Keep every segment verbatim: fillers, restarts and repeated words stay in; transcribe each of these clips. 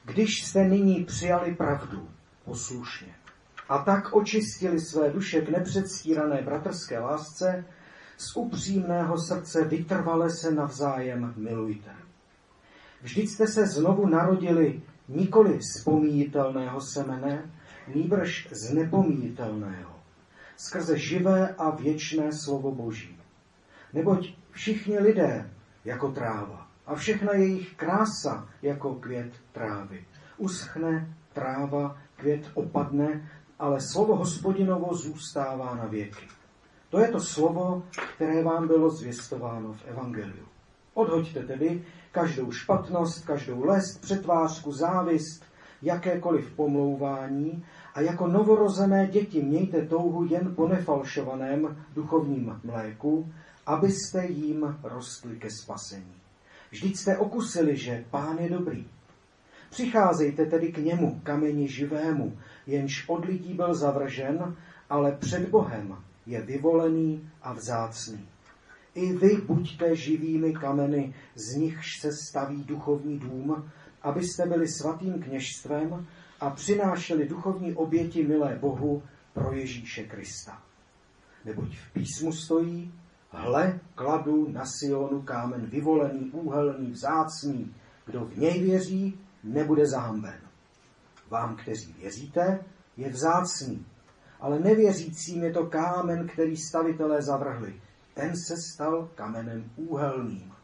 Když jste nyní přijali pravdu poslušně a tak očistili své duše k nepředstírané bratrské lásce, z upřímného srdce vytrvale se navzájem milujte. Vždyť jste se znovu narodili nikoli z pomíjitelného semene, nýbrž z nepomíjitelného, skrze živé a věčné slovo Boží. Neboť všichni lidé jako tráva a všechna jejich krása jako květ trávy. Uschne tráva, květ opadne, ale slovo Hospodinovo zůstává na věky. To je to slovo, které vám bylo zvěstováno v evangeliu. Odhoďte tedy každou špatnost, každou lest, přetvářku, závist, jakékoliv pomlouvání a jako novorozené děti mějte touhu jen po nefalšovaném duchovním mléku, abyste jim rostli ke spasení. Vždyť jste okusili, že Pán je dobrý. Přicházejte tedy k němu, kameni živému, jenž od lidí byl zavržen, ale před Bohem je vyvolený a vzácný. I vy buďte živými kameny, z nichž se staví duchovní dům, abyste byli svatým kněžstvem a přinášeli duchovní oběti milé Bohu pro Ježíše Krista. Neboť v písmu stojí: hle, kladu na Sionu kámen vyvolený, úhelný, vzácný. Kdo v něj věří, nebude zahamben. Vám, kteří věříte, je vzácný, ale nevěřícím je to kámen, který stavitelé zavrhli. Ten se stal kamenem úhelným,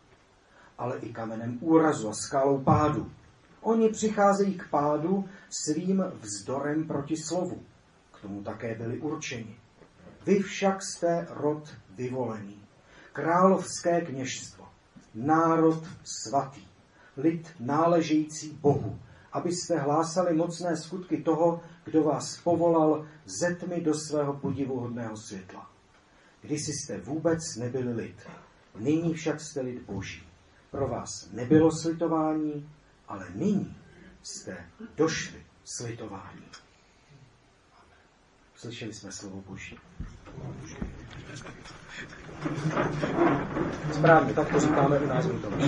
ale i kamenem úrazu a skalou pádu. Oni přicházejí k pádu svým vzdorem proti slovu. K tomu také byli určeni. Vy však jste rod vyvolený, královské kněžstvo, národ svatý, lid náležející Bohu, abyste hlásali mocné skutky toho, kdo vás povolal ze tmy do svého podivuhodného světla. Kdysi jste vůbec nebyli lid, nyní však jste lid Boží. Pro vás nebylo slitování, ale nyní jste došli slitování. Slyšeli jsme slovo Boží. Správně, tak to říkáme u nás v tom.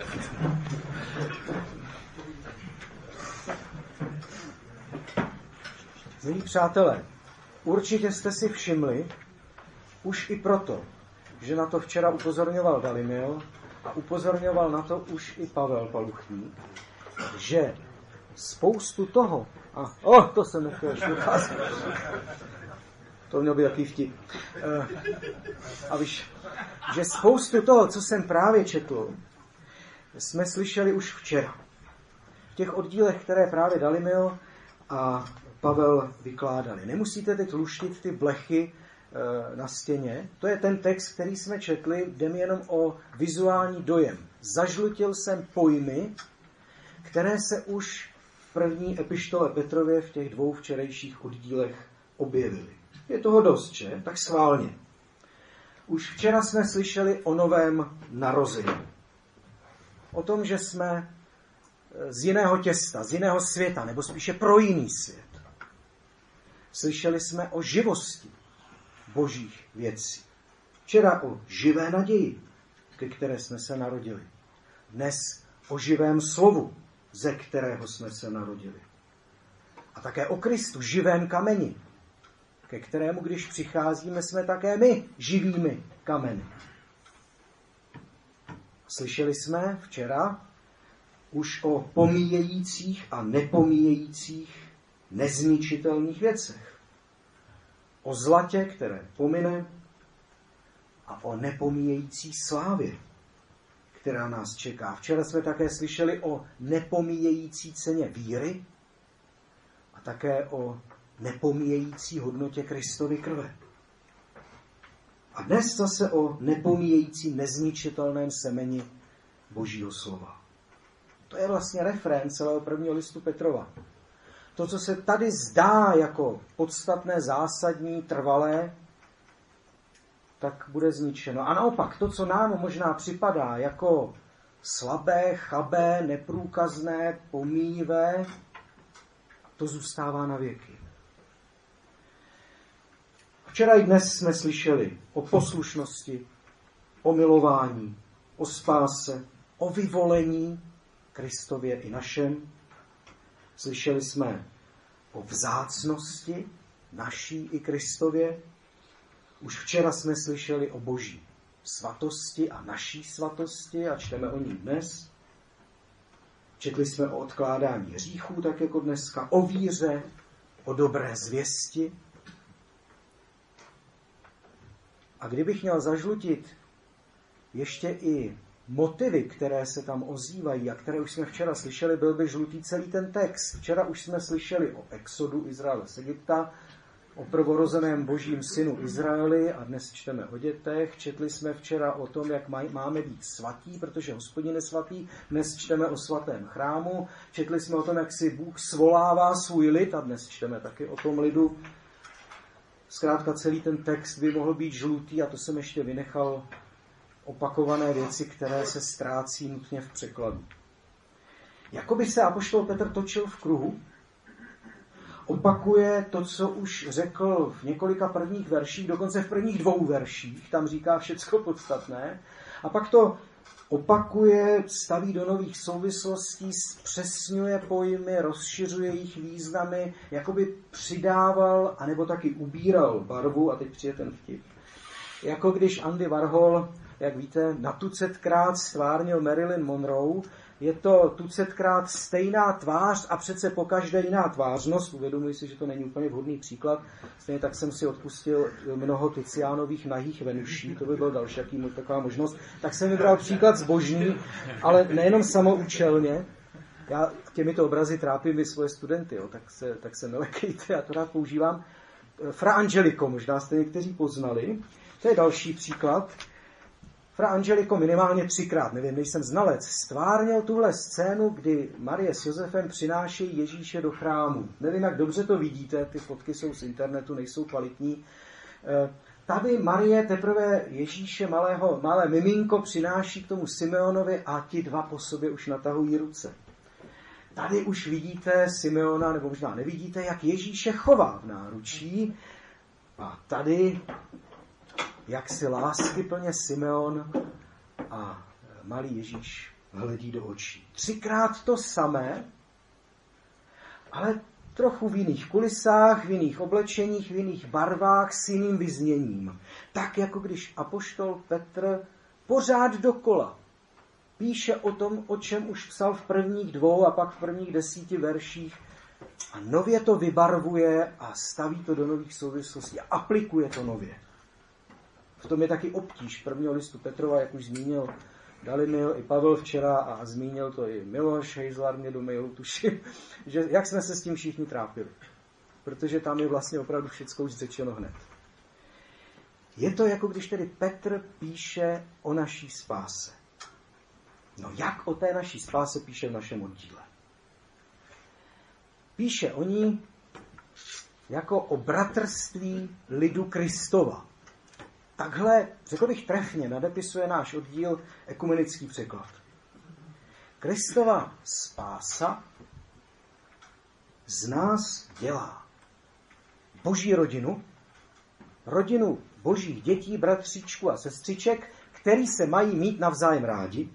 Milí přátelé, určitě jste si všimli, už i proto, že na to včera upozorňoval Dalimil a upozorňoval na to už i Pavel Paluchník, že spoustu toho, a oh, to jsem nechtěl ještě ukázat, to měl být takový vtip, uh, a víš, že spoustu toho, co jsem právě četl, jsme slyšeli už včera. V těch oddílech, které právě Dalimil a Pavel vykládali. Nemusíte teď luštit ty blechy e, na stěně. To je ten text, který jsme četli, jde mi jenom o vizuální dojem. Zažlutil jsem pojmy, které se už v první epištole Petrově v těch dvou včerejších oddílech objevily. Je toho dost, že? Tak schválně. Už včera jsme slyšeli o novém narození. O tom, že jsme z jiného těsta, z jiného světa, nebo spíše pro jiný svět. Slyšeli jsme o živosti božích věcí. Včera o živé naději, ke které jsme se narodili. Dnes o živém slovu, ze kterého jsme se narodili. A také o Kristu, živém kameni, ke kterému, když přicházíme, jsme také my živými kameny. Slyšeli jsme včera už o pomíjejících a nepomíjejících nezničitelných věcech. O zlatě, které pomine, a o nepomíjející slávě, která nás čeká. Včera jsme také slyšeli o nepomíjející ceně víry a také o nepomíjející hodnotě Kristovy krve. A dnes zase o nepomíjející nezničitelném semeni Božího slova. To je vlastně refrén celého prvního listu Petrova. To, co se tady zdá jako podstatné, zásadní, trvalé, tak bude zničeno. A naopak, to, co nám možná připadá jako slabé, chabé, neprůkazné, pomíjivé, to zůstává na věky. Včera i dnes jsme slyšeli o poslušnosti, o milování, o spáse, o vyvolení Kristově i našem. Slyšeli jsme o vzácnosti naší i Kristově. Už včera jsme slyšeli o boží svatosti a naší svatosti a čteme o ní dnes. Četli jsme o odkládání hříchů, tak jako dneska, o víře, o dobré zvěsti. A kdybych měl zažlutit ještě i motivy, které se tam ozývají a které už jsme včera slyšeli, byl by žlutý celý ten text. Včera už jsme slyšeli o exodu Izraele z Egypta, o prvorozeném božím synu Izraeli a dnes čteme o dětech. Četli jsme včera o tom, jak maj, máme být svatí, protože Hospodin je svatý. Dnes čteme o svatém chrámu. Četli jsme o tom, jak si Bůh svolává svůj lid a dnes čteme taky o tom lidu. Zkrátka celý ten text by mohl být žlutý a to jsem ještě vynechal opakované věci, které se ztrácí nutně v překladu. Jakoby se apoštol Petr točil v kruhu, opakuje to, co už řekl v několika prvních verších, dokonce v prvních dvou verších, tam říká všecko podstatné, a pak to opakuje, staví do nových souvislostí, zpřesňuje pojmy, rozšiřuje jejich významy, jakoby přidával, anebo taky ubíral barvu, a teď přijde ten vtip. Jako když Andy Warhol, jak víte, na tucetkrát stvárnil Marilyn Monroe, je to tucetkrát stejná tvář a přece pokaždé jiná tvářnost. Uvědomuji si, že to není úplně vhodný příklad. Stejně tak jsem si odpustil mnoho Tizianových nahých Venuší. To by byl další jaký, taková možnost. Tak jsem vybral příklad zbožný, ale nejenom samoučelně. Já těmito obrazy trápím i svoje studenty, jo, tak, se, tak se nelekejte, já to rád používám. Fra Angelico, možná jste někteří poznali. To je další příklad. Fra Angelico minimálně třikrát, nevím, nejsem znalec, stvárnil tuhle scénu, kdy Marie s Josefem přinášejí Ježíše do chrámu. Nevím, jak dobře to vidíte, ty fotky jsou z internetu, nejsou kvalitní. Tady Marie teprve Ježíše, malého, malé miminko, přináší k tomu Simeonovi a ti dva po sobě už natahují ruce. Tady už vidíte Simeona, nebo možná nevidíte, jak Ježíše chová v náručí. A tady jak si láskyplně Simeon a malý Ježíš hledí do očí. Třikrát to samé, ale trochu v jiných kulisách, v jiných oblečeních, v jiných barvách, s jiným vyzněním. Tak, jako když apoštol Petr pořád dokola píše o tom, o čem už psal v prvních dvou a pak v prvních desíti verších a nově to vybarvuje a staví to do nových souvislostí a aplikuje to nově. V tom je taky obtíž prvního listu Petrova, jak už zmínil Dalimil i Pavel včera a zmínil to i Miloš Hejzlar mě do mailu, tuším, že jak jsme se s tím všichni trápili. Protože tam je vlastně opravdu všecko už řečeno hned. Je to jako když tedy Petr píše o naší spáse. No jak o té naší spáse píše v našem oddíle? Píše o ní jako o bratrství lidu Kristova. Takhle, řekl bych trefně, nadepisuje náš oddíl ekumenický překlad. Kristova spása z nás dělá boží rodinu, rodinu božích dětí, bratříčků a sestřiček, který se mají mít navzájem rádi.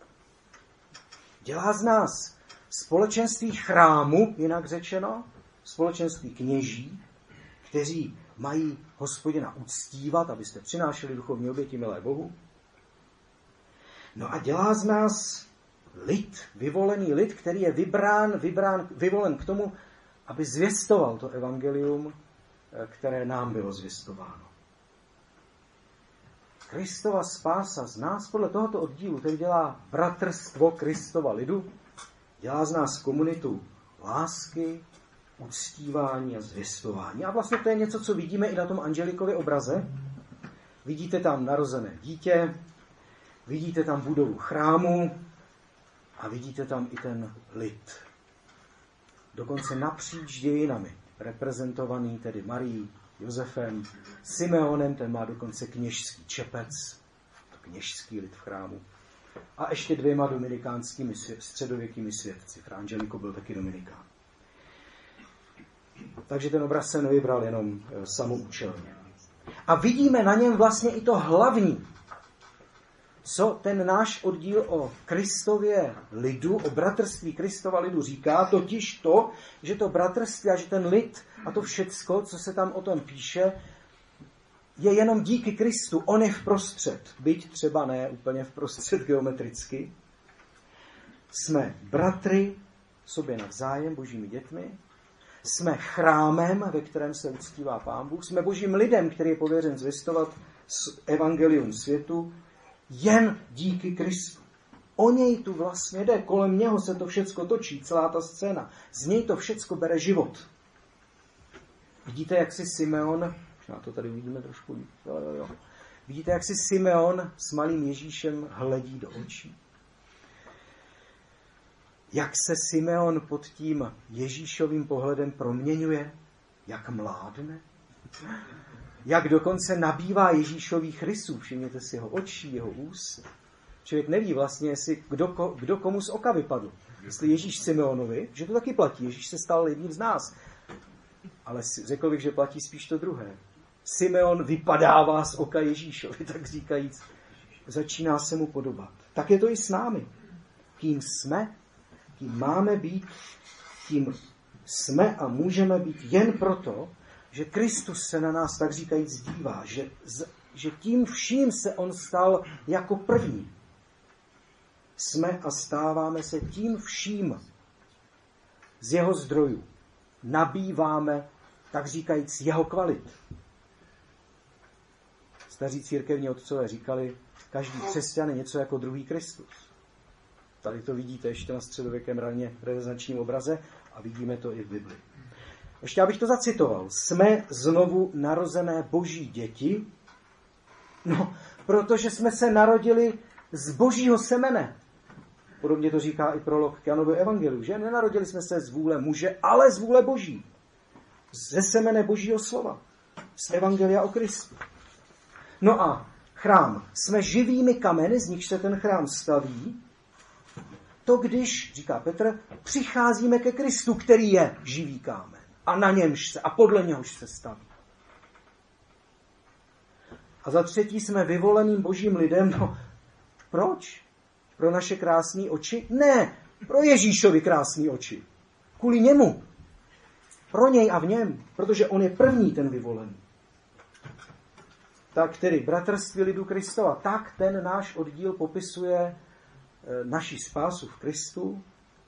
Dělá z nás společenství chrámu, jinak řečeno, společenství kněží, kteří mají Hospodina uctívat, abyste přinášeli duchovní oběti milé Bohu. No a dělá z nás lid, vyvolený lid, který je vybrán, vybrán, vyvolen k tomu, aby zvěstoval to evangelium, které nám bylo zvěstováno. Kristova spása z nás podle tohoto oddílu, ten dělá bratrstvo Kristova lidu, dělá z nás komunitu lásky, uctívání a zvěstování. A vlastně to je něco, co vidíme i na tom Angelikově obraze. Vidíte tam narozené dítě, vidíte tam budovu chrámu a vidíte tam i ten lid. Dokonce napříč dějinami, reprezentovaný tedy Marií, Josefem, Simeonem, ten má dokonce kněžský čepec, to kněžský lid v chrámu. A ještě dvěma dominikánskými středověkými svědci. Fra Angelico byl taky dominikán. Takže ten obraz jsem nevybral jenom samoučelně. A vidíme na něm vlastně i to hlavní. co ten náš oddíl o Kristově lidu, o bratrství Kristova lidu říká, totiž to, že to bratrství a že ten lid a to všecko, co se tam o tom píše, je jenom díky Kristu. On je vprostřed, byť třeba ne úplně vprostřed geometricky. Jsme bratry sobě navzájem, božími dětmi. Jsme chrámem, ve kterém se uctívá Pán Bůh. Jsme božím lidem, který je pověřen zvěstovat evangelium světu jen díky Kristu. O něj tu vlastně jde, kolem něho se to všecko točí, celá ta scéna. Z něj to všecko bere život. Vidíte, jak si Simeon, na to tady uvidíme trošku, jo, jo, jo. Vidíte, jak si Simeon s malým Ježíšem hledí do očí. Jak se Simeon pod tím Ježíšovým pohledem proměňuje, jak mládne, jak dokonce nabývá Ježíšových rysů. Všimněte si jeho očí, jeho úst. Člověk neví vlastně, jestli kdo, kdo komu z oka vypadl. Jestli Ježíš Simeonovi, že to taky platí. Ježíš se stal jedním z nás. Ale řekl bych, že platí spíš to druhé. Simeon vypadává z oka Ježíšovi, tak říkajíc. Začíná se mu podobat. Tak je to i s námi. Kým jsme, kým máme být, tím jsme a můžeme být jen proto, že Kristus se na nás, tak říkajíc, dívá, že, že tím vším se on stal jako první. Jsme a stáváme se tím vším z jeho zdrojů. Nabýváme, tak říkajíc, jeho kvalit. Staří církevní otcové říkali, každý křesťan je něco jako druhý Kristus. Tady to vidíte ještě na středověkém raně renesančním obraze a vidíme to i v Bibli. Ještě abych to zacitoval. Jsme znovu narozené boží děti, no, protože jsme se narodili z božího semene. Podobně to říká i prolog k Janovu evangeliu, že? Nenarodili jsme se z vůle muže, ale z vůle boží. Ze semene božího slova. Z evangelia o Kristu. No a chrám. Jsme živými kameny, z nichž se ten chrám staví. To když, říká Petr, přicházíme ke Kristu, který je živý kámen. A na němž se, a podle něhož se staví. A za třetí jsme vyvoleným božím lidem. No, proč? Pro naše krásné oči? Ne, pro Ježíšovi krásné oči. Kvůli němu. Pro něj a v něm. Protože on je první ten vyvolený. Tak tedy bratrství lidu Kristova. Tak ten náš oddíl popisuje naši spásu v Kristu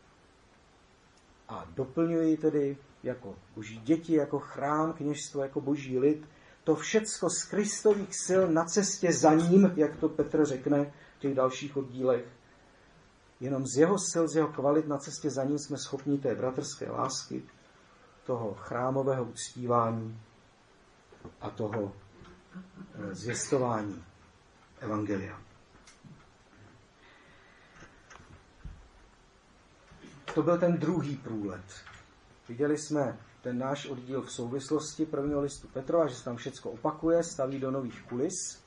a doplňuje ji tedy jako boží děti, jako chrám, kněžstvo, jako boží lid. To všecko z Kristových sil na cestě za ním, jak to Petr řekne v těch dalších oddílech. Jenom z jeho sil, z jeho kvalit na cestě za ním jsme schopni té bratrské lásky, toho chrámového uctívání a toho zvěstování evangelia. To byl ten druhý průlet. Viděli jsme ten náš oddíl v souvislosti prvního listu Petrova, že se tam všecko opakuje, staví do nových kulis.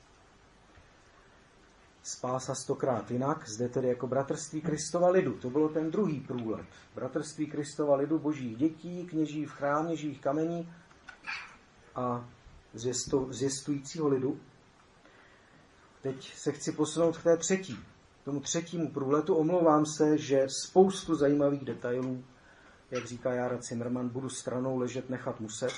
Spása stokrát jinak, zde tedy jako bratrství Kristova lidu. To bylo ten druhý průlet. Bratrství Kristova lidu, božích dětí, kněží v chrámě, živých kamení a zvěstujícího lidu. Teď se chci posunout k té třetí. Tomu třetímu průletu. Omlouvám se, že spoustu zajímavých detailů, jak říká Jára Zimmerman, budu stranou ležet, nechat muset.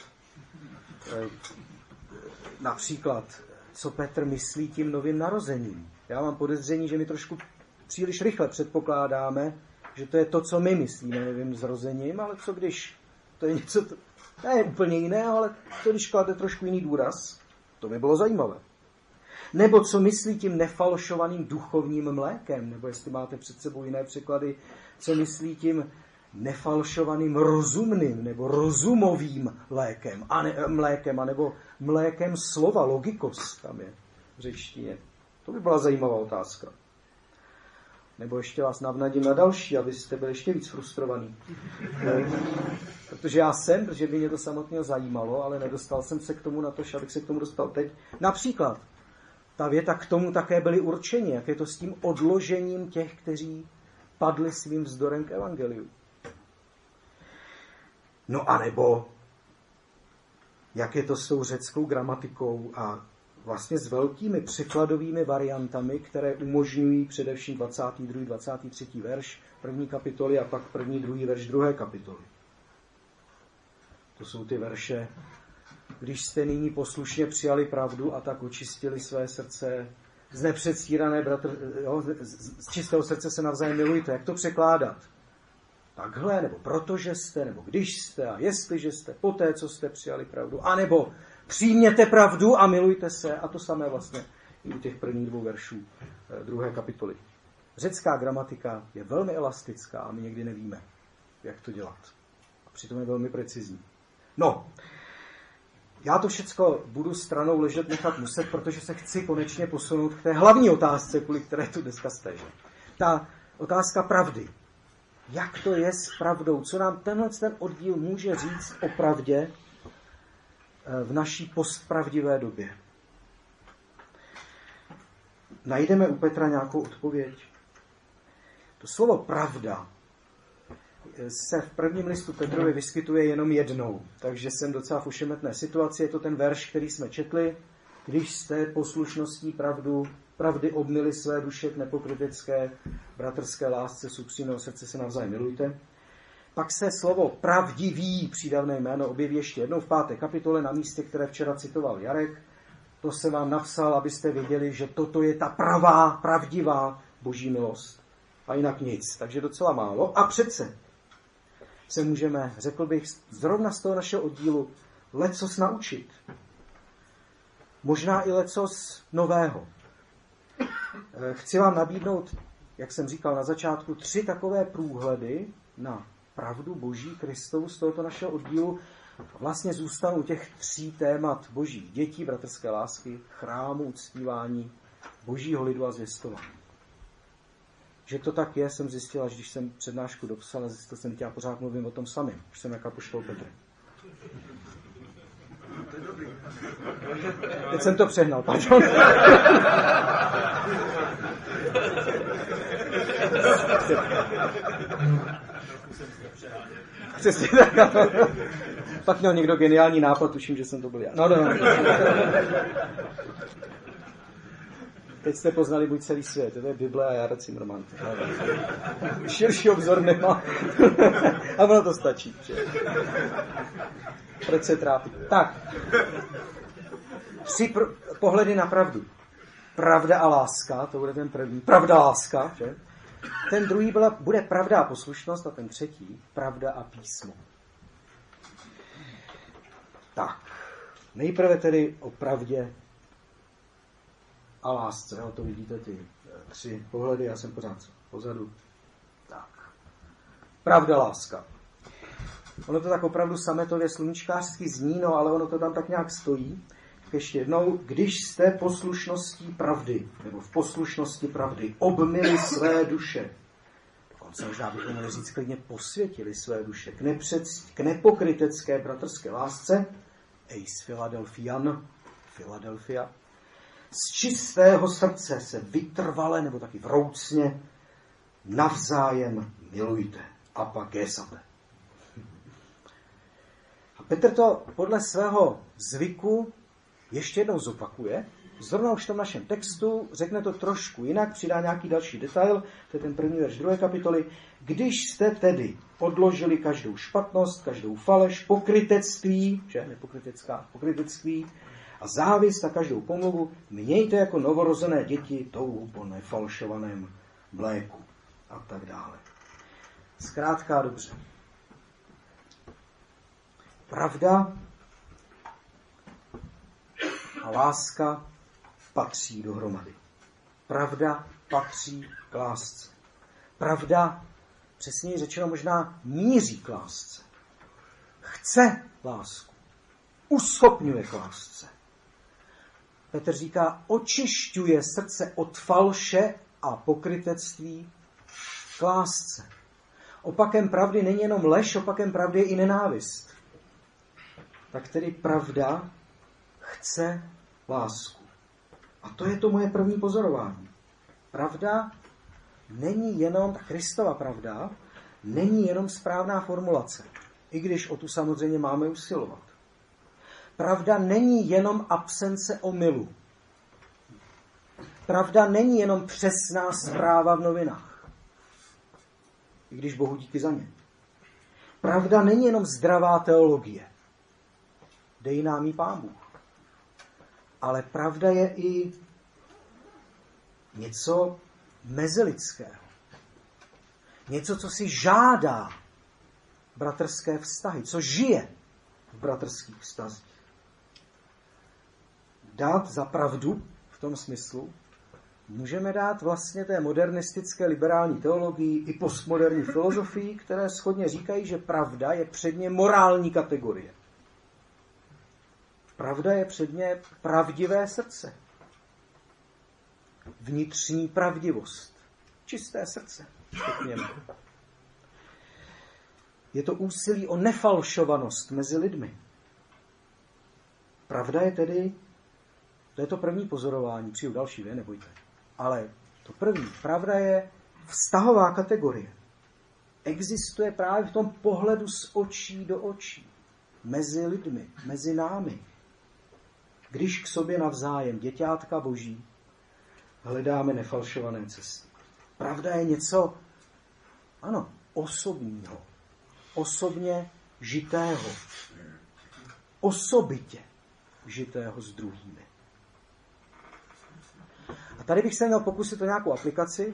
Například, co Petr myslí tím novým narozením. Já mám podezření, že my trošku příliš rychle předpokládáme, že to je to, co my myslíme novým zrozením, ale co když to je něco, ne úplně jiné, ale co když klade trošku jiný důraz, to by bylo zajímavé. Nebo co myslí tím nefalšovaným duchovním mlékem, nebo jestli máte před sebou jiné překlady, co myslí tím nefalšovaným rozumným nebo rozumovým lékem, a ne, mlékem, anebo mlékem slova, logikos tam je v řečtině. To by byla zajímavá otázka. Nebo ještě vás navnadím na další, abyste byli ještě víc frustrovaní. Protože já jsem, protože by mě to samotného zajímalo, ale nedostal jsem se k tomu na to, abych se k tomu dostal teď. Například, ta věta k tomu také byli určeni, jak je to s tím odložením těch, kteří padli svým vzdorem k evangeliu. No a nebo jak je to s tou řeckou gramatikou a vlastně s velkými překladovými variantami, které umožňují především dvacátý druhý dvacátý třetí verš první kapitoly a pak první druhý verš druhé kapitoly. To jsou ty verše: když jste nyní poslušně přijali pravdu a tak očistili své srdce, z nepředstírané bratr, jo, z čistého srdce se navzájem milujte. Jak to překládat? Takhle, nebo protože jste, nebo když jste a jestliže jste, poté, co jste přijali pravdu, anebo přijměte pravdu a milujte se. A to samé vlastně i u těch prvních dvou veršů druhé kapitoly. Řecká gramatika je velmi elastická a my někdy nevíme, jak to dělat. A přitom je velmi precizní. No, já to všecko budu stranou ležet nechat muset, protože se chci konečně posunout k té hlavní otázce, kvůli které tu dneska jste. Ta otázka pravdy. Jak to je s pravdou? Co nám tenhle ten oddíl může říct o pravdě v naší postpravdivé době? Najdeme u Petra nějakou odpověď? To slovo pravda se v prvním listu Petrovi vyskytuje jenom jednou, takže jsem docela v ošemetné situaci. Je to ten verš, který jsme četli. Když jste poslušností pravdu, pravdy obmili své duše k nepokrytecké bratrské lásce, z upřímného srdce se navzájem milujte. Pak se slovo pravdivý, přídavné jméno, objeví ještě jednou v páté kapitole na místě, které včera citoval Jarek. To jsem vám napsal, abyste věděli, že toto je ta pravá, pravdivá boží milost. A jinak nic, takže docela málo. A přece se můžeme, řekl bych, zrovna z toho našeho oddílu lecos naučit. Možná i lecos nového. Chci vám nabídnout, jak jsem říkal na začátku, tři takové průhledy na pravdu Boží Kristovu z tohoto našeho oddílu. Vlastně zůstanu u těch tří témat božích dětí, bratrské lásky, chrámu, uctívání, božího lidu a zvěstování. Že to tak je, jsem zjistil, až když jsem přednášku dopsal, a zjistil jsem, že já pořád mluvím o tom samém. Už jsem jak apoštol Petr. Teď jsem to přehnal, pardon. Přesně tak. Pak měl někdo geniální nápad, tuším, že jsem to byl já. No, no, no. Teď jste poznali buď celý svět, to je Bible a Jarek Zimmermann. Širší obzor nemá. A ono to stačí. Že? Proč se trápí? Tak. Tři pr- pohledy na pravdu. Pravda a láska, to bude ten první. Pravda a láska, že? Ten druhý byla, bude pravda a poslušnost a ten třetí pravda a písmo. Tak. Nejprve tedy o pravdě a lásce. No, to vidíte ty tři pohledy, já jsem pořád pozadu. Tak. Pravda, láska. Ono to tak opravdu sametově sluníčkářsky zní, no ale ono to tam tak nějak stojí. Ještě jednou, když jste poslušností pravdy, nebo v poslušnosti pravdy, obmili své duše. Dokonce možná bychom mohli říct klidně posvětili své duše k, nepřed, k nepokrytecké bratrské lásce, eis Philadelphian, Philadelphia, z čistého srdce se vytrvale, nebo taky vroucně, navzájem milujte. Apagesate. A Petr to podle svého zvyku ještě jednou zopakuje. Zrovna už v tom našem textu řekne to trošku jinak, přidá nějaký další detail, to je ten první verš druhé kapitoly. Když jste tedy odložili každou špatnost, každou faleš, pokrytectví, že nepokrytecká, pokrytectví, a závist a každou pomluvu, mějte jako novorozené děti touhu po nefalšovaném mléku a tak dále. Zkrátka dobře. Pravda a láska patří dohromady. Pravda patří k lásce. Pravda, přesněji řečeno, možná míří k lásce. Chce lásku. Uschopňuje k lásce. Petr říká, očišťuje srdce od falše a pokrytectví k lásce. Opakem pravdy není jenom lež, opakem pravdy je i nenávist. Tak tedy pravda chce lásku. A to je to moje první pozorování. Pravda není jenom, ta Kristova pravda, není jenom správná formulace. I když o tu samozřejmě máme usilovat. Pravda není jenom absence omylu. pravda není jenom přesná zpráva v novinách. I když Bohu díky za ně. Pravda není jenom zdravá teologie. Dej nám jí Pán Bůh. Ale pravda je i něco mezilidského. Něco, co si žádá bratrské vztahy, co žije v bratrských vztazích. Dát za pravdu v tom smyslu můžeme dát vlastně té modernistické liberální teologii i postmoderní filozofii, které shodně říkají, že pravda je předně morální kategorie. Pravda je předně pravdivé srdce. Vnitřní pravdivost. Čisté srdce, řekněme. Je to úsilí o nefalšovanost mezi lidmi. Pravda je tedy, to je to první pozorování, přijdu další, vy nebojte. Ale to první, pravda je vztahová kategorie. Existuje právě v tom pohledu z očí do očí. Mezi lidmi, mezi námi. Když k sobě navzájem, děťátka Boží, hledáme nefalšované cesty. Pravda je něco, ano, osobního. Osobně žitého. Osobitě žitého s druhými. A tady bych se měl pokusit o nějakou aplikaci.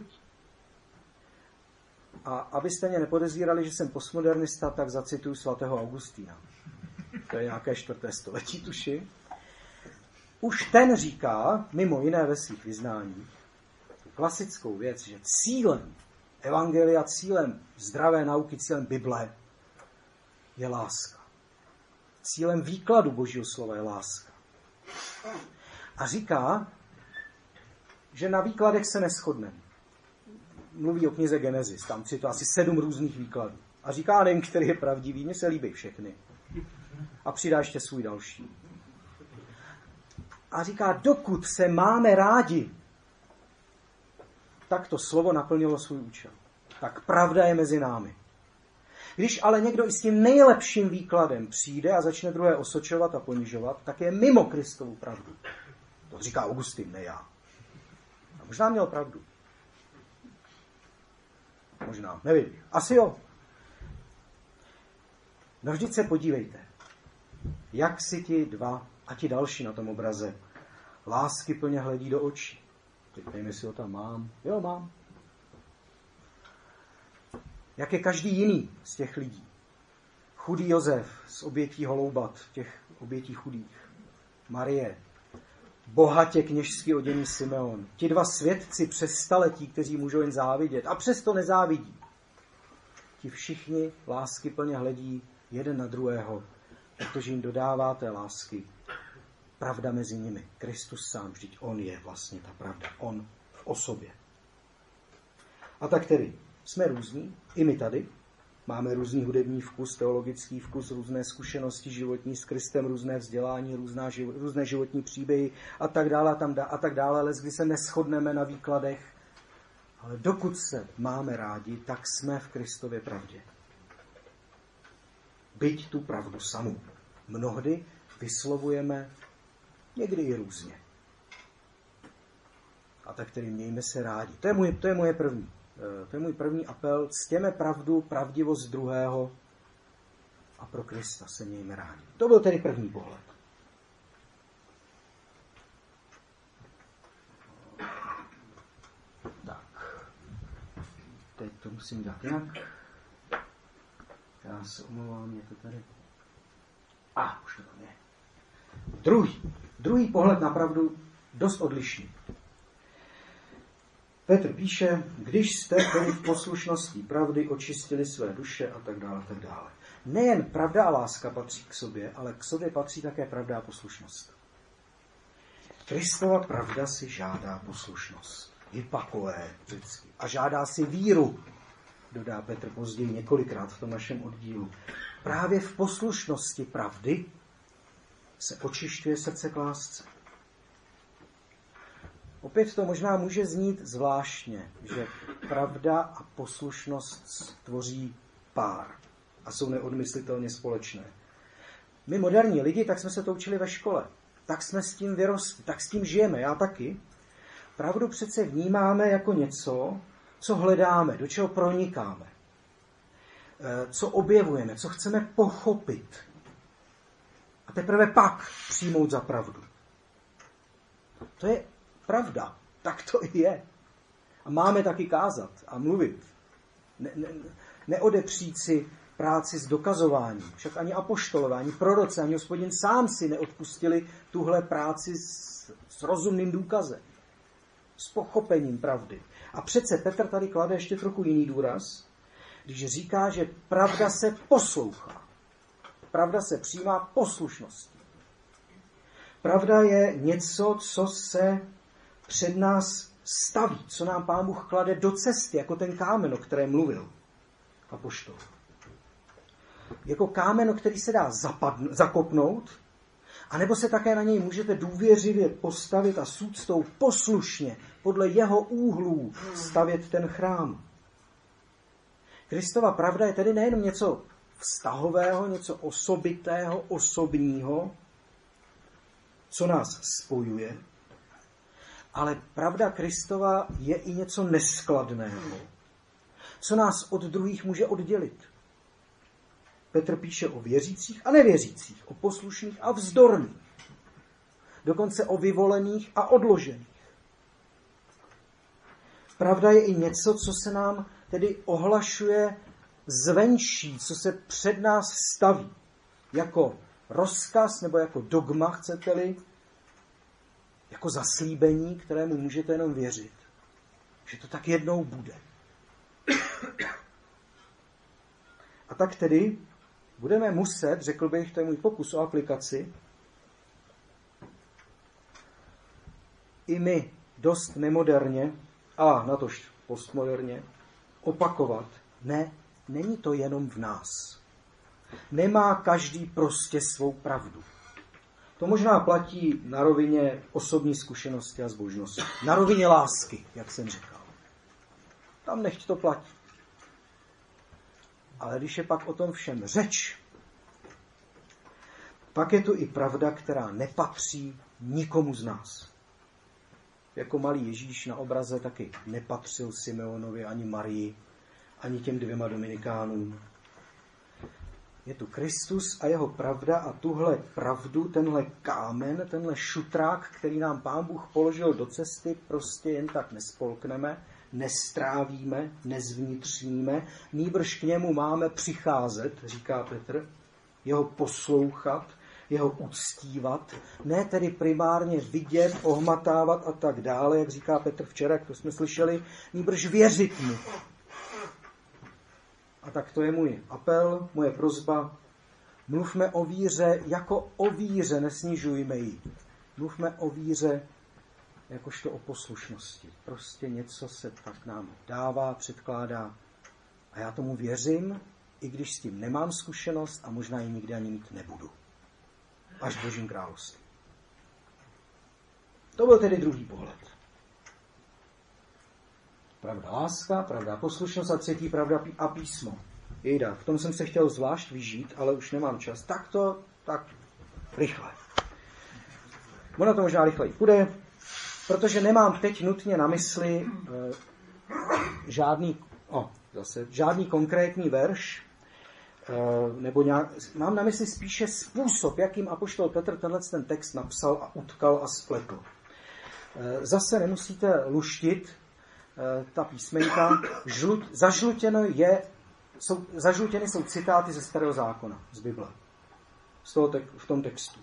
A abyste mě nepodezírali, že jsem postmodernista, tak zacituju svatého Augustína. To je nějaké čtvrté století, tuším. Už ten říká, mimo jiné ve svých vyznáních, klasickou věc, že cílem evangelia, cílem zdravé nauky, cílem Bible je láska. Cílem výkladu Božího slova je láska. A říká, že na výkladech se neshodneme. Mluví o knize Genesis, tam cituje asi sedm různých výkladů. A říká, nevím, který je pravdivý, mně se líbí všechny. A přidá ještě svůj další. A říká, dokud se máme rádi, tak to slovo naplnilo svůj účel. Tak pravda je mezi námi. Když ale někdo i s tím nejlepším výkladem přijde a začne druhé osočovat a ponižovat, tak je mimo Kristovu pravdu. To říká Augustin, ne já. A možná měl pravdu. Možná, nevím. Asi jo. No vždyť se podívejte, jak si ti dva a ti další na tom obraze lásky plně hledí do očí. Teď nevím, jestli ho tam mám. Jo, mám. Jak je každý jiný z těch lidí. Chudý Josef z obětí holoubat, těch obětí chudých. Marie, bohatě kněžsky oděný Simeon. Ti dva svědci přes staletí, kteří můžou jen závidět. A přesto nezávidí. Ti všichni lásky plně hledí jeden na druhého, protože jim dodává té lásky pravda mezi nimi. Kristus sám, vždyť on je vlastně ta pravda. On v osobě. A tak tedy, jsme různí, i my tady. Máme různý hudební vkus, teologický vkus, různé zkušenosti životní s Kristem, různé vzdělání, různá, různé životní příběhy a tak dále a, tam, a tak dále, ale kdy se neshodneme na výkladech. Ale dokud se máme rádi, tak jsme v Kristově pravdě. Byť tu pravdu samou. Mnohdy vyslovujeme někdy i různě. A tak tedy mějme se rádi. To je můj, to je moje první. To je můj první apel. Ctěme pravdu, pravdivost druhého a pro Krista se mějme rádi. To byl tedy první pohled. Tak. Teď to musím dát jinak. Já se omlouvám, je to tady. A, ah, už to tam je. Druhý. Druhý pohled na pravdu dost odlišný. Petr píše, když jste tedy v poslušností pravdy očistili své duše a tak dále, a tak dále. Nejen pravda a láska patří k sobě, ale k sobě patří také pravda a poslušnost. Kristova pravda si žádá poslušnost. Hypakové řecky. A žádá si víru, dodá Petr později několikrát v tom našem oddílu. Právě v poslušnosti pravdy se očišťuje srdce k lásce. Opět to možná může znít zvláštně, že pravda a poslušnost tvoří pár a jsou neodmyslitelně společné. My moderní lidi, tak jsme se to učili ve škole. Tak jsme s tím vyrostli, tak s tím žijeme, já taky. pravdu přece vnímáme jako něco, co hledáme, do čeho pronikáme, co objevujeme, co chceme pochopit. A teprve pak přijmout za pravdu. To je pravda. Tak to i je. A máme taky kázat a mluvit. Ne, ne, neodepřít si práci s dokazováním. Však ani apoštolové, ani proroci, ani Hospodin sám si neodpustili tuhle práci s, s rozumným důkazem. S pochopením pravdy. A přece Petr tady klade ještě trochu jiný důraz, když říká, že pravda se poslouchá. Pravda se přijímá poslušností. Pravda je něco, co se před nás staví, co nám Pán Bůh klade do cesty, jako ten kámen, o kterém mluvil apoštol. Jako kámen, o který se dá zapadn- zakopnout, anebo se také na něj můžete důvěřivě postavit a s úctou poslušně podle jeho úhlů stavět ten chrám. Kristova pravda je tedy nejen něco vztahového, něco osobitého, osobního, co nás spojuje, ale pravda Kristova je i něco neskladného, co nás od druhých může oddělit. Petr píše o věřících a nevěřících, o poslušných a vzdorných, dokonce o vyvolených a odložených. Pravda je i něco, co se nám tedy ohlašuje zvenčí, co se před nás staví, jako rozkaz nebo jako dogma, chcete-li, jako zaslíbení, kterému můžete jenom věřit, že to tak jednou bude. A tak tedy budeme muset, řekl bych, to je můj pokus o aplikaci, i my dost nemoderně, a natož postmoderně, opakovat, ne, není to jenom v nás. Nemá každý prostě svou pravdu. To možná platí na rovině osobní zkušenosti a zbožnosti. Na rovině lásky, jak jsem říkal. Tam nechť to platí. Ale když je pak o tom všem řeč, pak je tu i pravda, která nepatří nikomu z nás. Jako malý Ježíš na obraze taky nepatřil Simeonovi ani Marii, ani těm dvěma Dominikánům. Je tu Kristus a jeho pravda a tuhle pravdu, tenhle kámen, tenhle šutrák, který nám Pán Bůh položil do cesty, prostě jen tak nespolkneme, nestrávíme, nezvnitřníme, nýbrž k němu máme přicházet, říká Petr, jeho poslouchat, jeho uctívat, ne tedy primárně vidět, ohmatávat a tak dále, jak říká Petr včera, jak to jsme slyšeli, nýbrž věřit mu. A tak to je můj apel, moje prosba. Mluvme o víře jako o víře, nesnižujme ji. Mluvme o víře jakožto o poslušnosti. Prostě něco se tak nám dává, předkládá. A já tomu věřím, i když s tím nemám zkušenost a možná ji nikdy ani mít nebudu. Až v Božím království. To byl tedy druhý pohled. Pravda láska, pravda poslušnost a třetí pravda a písmo. Jejda, v tom jsem se chtěl zvlášť vyžít, ale už nemám čas. Tak to, tak rychle. Ono to možná rychleji půjde, protože nemám teď nutně na mysli e, žádný, o, zase, žádný konkrétní verš, e, nebo nějak, mám na mysli spíše způsob, jakým apoštol Petr tenhle ten text napsal a utkal a spletl. E, zase nemusíte luštit ta písmenka. Žlut, zažlutěno je, jsou, zažlutěny jsou citáty ze Starého zákona, z Bible. Z toho tek, v tom textu.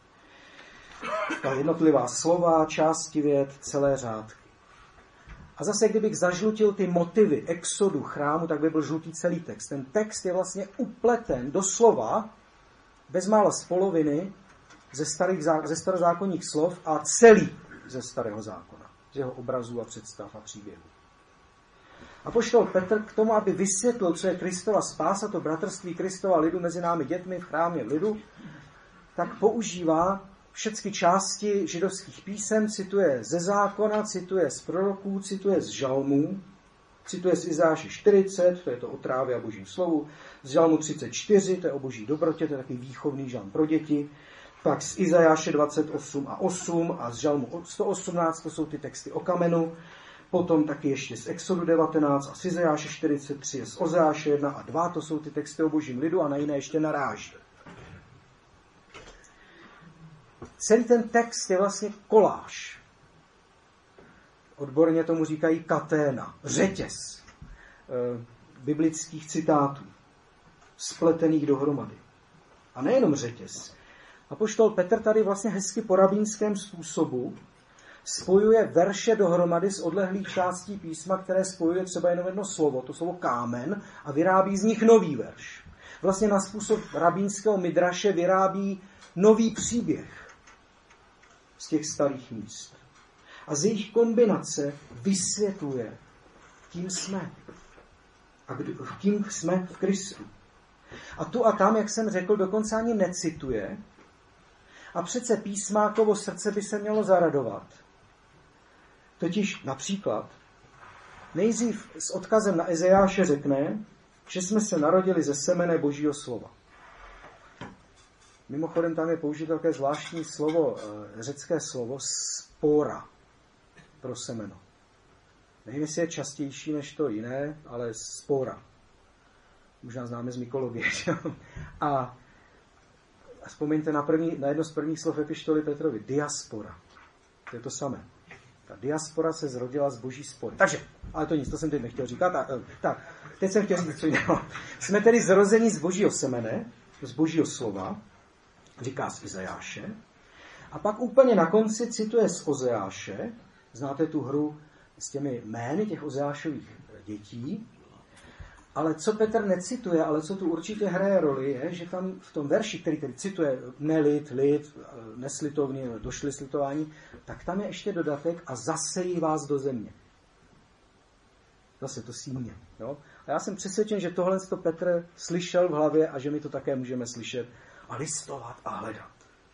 Ta jednotlivá slova, části vět, celé řádky. A zase, kdybych zažlutil ty motivy exodu, chrámu, tak by byl žlutý celý text. Ten text je vlastně upleten doslova, bezmála z poloviny, ze, starých, ze starozákonních slov a celý ze Starého zákona. Z jeho obrazů a představ a příběhů. Apoštol Petr k tomu, aby vysvětlil, co je Kristova spása, to bratrství Kristova lidu mezi námi dětmi v chrámě v lidu, tak používá všechny části židovských písem, cituje ze zákona, cituje z proroků, cituje z žalmů, cituje z Izáše čtyřicet, to je to o trávě a božím slovu, z žalmu třicet čtyři, to je o boží dobrotě, to je takový výchovný žalm pro děti, Pak z Izajáše dvacet osm a osm a z Žalmu sto osmnáct, to jsou ty texty o kamenu. Potom taky ještě z Exodu devatenáct a z Izajáše čtyřicet tři, z Ozeáše jedna a dva, to jsou ty texty o božím lidu a na jiné ještě naráží. Celý ten text je vlastně koláž. Odborně tomu říkají katéna, řetěz e, biblických citátů, spletených dohromady. A nejenom řetěz. Apoštol Petr tady vlastně hezky po rabínském způsobu spojuje verše dohromady z odlehlých částí písma, které spojuje třeba jenom jedno slovo, to slovo kámen, a vyrábí z nich nový verš. Vlastně na způsob rabínského midraše vyrábí nový příběh z těch starých míst. A z jejich kombinace vysvětluje, kým jsme. A kým jsme v Kristu. A tu a tam, jak jsem řekl, dokonce ani necituje. A přece písmákovo srdce by se mělo zaradovat. Totiž například nejdřív s odkazem na Ezejáše řekne, že jsme se narodili ze semene Božího slova. Mimochodem tam je použito také zvláštní slovo, řecké slovo spora pro semeno. Nevím, jestli je častější než to jiné, ale spora. Možná známe z mykologie. A vzpomeňte na, první, na jedno z prvních slov epištoly Petrovi. Diaspora. To je to samé. Ta diaspora se zrodila z boží spory. Takže, ale to nic, to jsem teď nechtěl říkat. A, tak, teď jsem chtěl říct, co jiného. Jsme tedy zrozeni z božího semene, z božího slova, říká z Izajáše. A pak úplně na konci cituje z Ozeáše. Znáte tu hru s těmi jmény těch Ozeášových dětí. Ale co Petr necituje, ale co tu určitě hraje roli, je, že tam v tom verši, který tady cituje nelid, lid, neslitovní, došli slitování, tak tam je ještě dodatek a zasejí vás do země. Zase to símě. Jo? A já jsem přesvědčen, že tohle to Petr slyšel v hlavě a že my to také můžeme slyšet a listovat a hledat.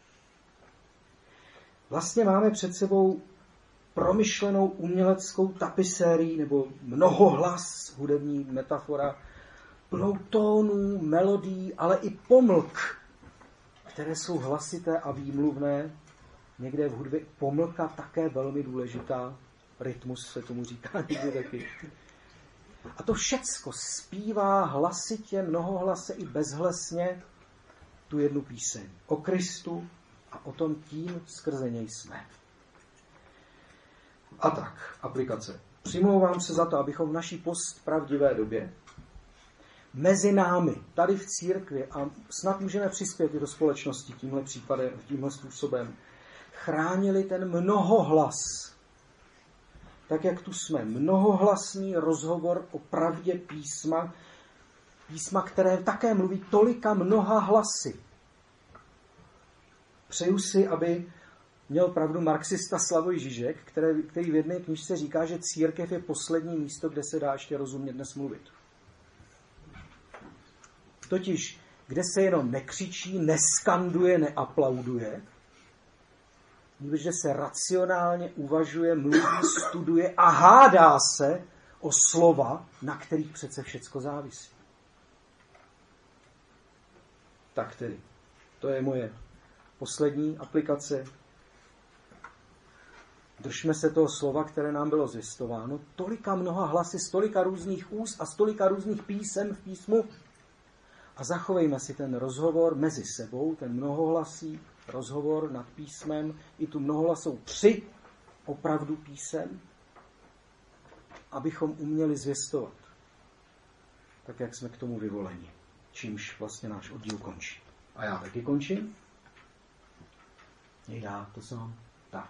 Vlastně máme před sebou promyšlenou uměleckou tapisérii nebo mnohohlas, hudební metafora, plnou tónů, melodií, ale i pomlk, které jsou hlasité a výmluvné. Někde v hudbě pomlka také velmi důležitá. Rytmus se tomu říká někdy taky. A to všecko zpívá hlasitě, mnohohlase i bezhlesně tu jednu píseň. O Kristu a o tom, kým skrze něj jsme. A tak, aplikace. Přimlouvám se za to, abychom v naší postpravdivé době mezi námi, tady v církvi, a snad můžeme přispět i do společnosti tímhle případem, tímhle způsobem, chránili ten mnohohlas. Tak, jak tu jsme. Mnohohlasný rozhovor o pravdě písma, písma, které také mluví tolika mnoha hlasy. Přeju si, aby měl pravdu marxista Slavoj Žižek, který, který v jedné knižce říká, že církev je poslední místo, kde se dá ještě rozumně dnes mluvit. Totiž, kde se jenom nekřičí, neskanduje, neaplauduje, kde se racionálně uvažuje, mluví, studuje a hádá se o slova, na kterých přece všecko závisí. Tak tedy, to je moje poslední aplikace. Držme se toho slova, které nám bylo zvěstováno. Tolika mnoha hlasy, z tolika různých úst a z tolika různých písem v písmu. A zachovejme si ten rozhovor mezi sebou, ten mnohohlasý rozhovor nad písmem, i tu mnohohlasou při opravdu písem, abychom uměli zvěstovat. Tak, jak jsme k tomu vyvoleni. Čímž vlastně náš oddíl končí. A já taky končím. Já to sám. Tak.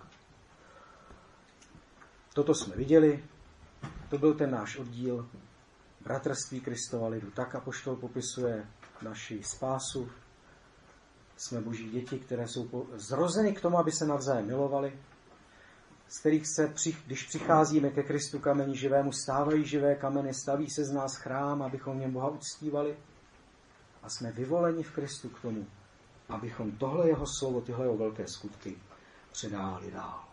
Toto jsme viděli, to byl ten náš oddíl Bratrství Kristova lidu. Tak apoštol popisuje naši spásu. Jsme boží děti, které jsou zrozeny k tomu, aby se navzájem milovali, z kterých se, když přicházíme ke Kristu kameni živému, stávají živé kameny, staví se z nás chrám, abychom v něm Boha uctívali. A jsme vyvoleni v Kristu k tomu, abychom tohle jeho slovo, tyhle jeho velké skutky předávali dál.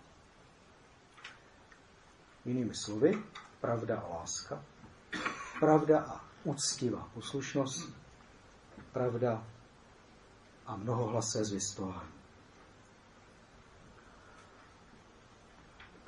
Jinými slovy, pravda a láska, pravda a úctivá poslušnost, pravda a mnohohlasé zvěstování.